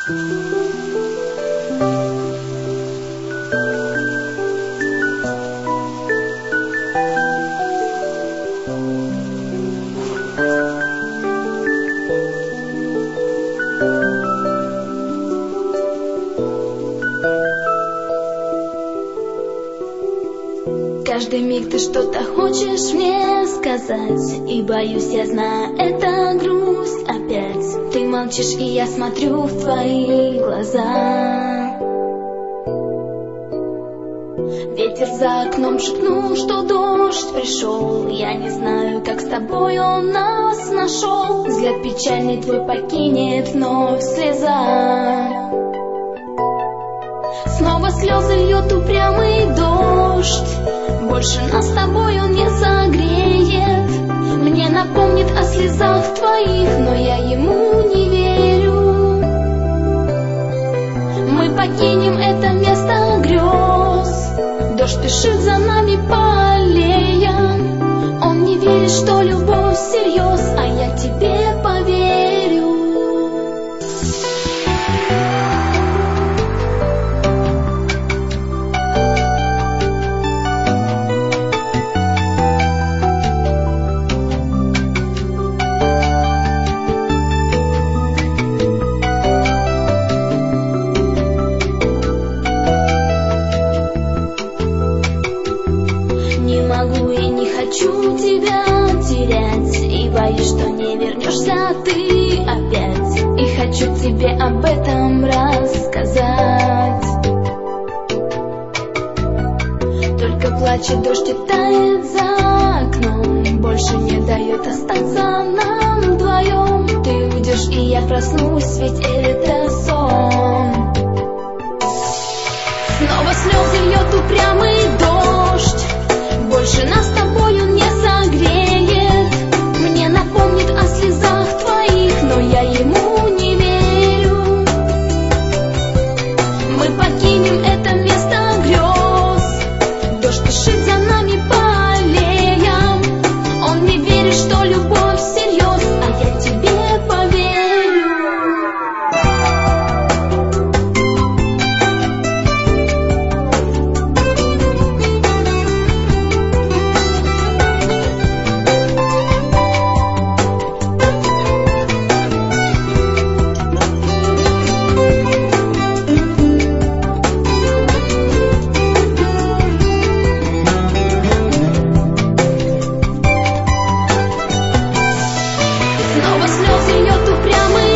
Каждый миг ты что-то хочешь мне сказать, и боюсь, я знаю, это грусть опять. Ты молчишь, и я смотрю в твои глаза. Ветер за окном шепнул, что дождь пришел. Я не знаю, как с тобой он нас нашел. Взгляд печальный твой покинет вновь слеза. Снова слезы льет упрямый дождь. Больше нас с тобой он не согреет. Мне напомнит о слезах твоих, но я ему не верю. Мы покинем это место грез. Дождь спешит за нами по аллеям. Он не верит, что любовь всерьез, а я тебе поверю. Хочу тебя терять, и боюсь, что не вернешься ты опять. И хочу тебе об этом рассказать. Только плачет дождь и тает за окном. Больше не дает остаться нам вдвоем. Ты уйдешь, и я проснусь, ведь это сон. Снова слезы льет упрямый дождь. Больше нас с тобой он не согреет. Мне напомнит о слезах твоих, но я ему не верю. Мы покинем это место грез. Дождь спешит за нами по аллеям. Он не верит, что любовь всерьез, а я тебе поверю. Снова слезы льет упрямый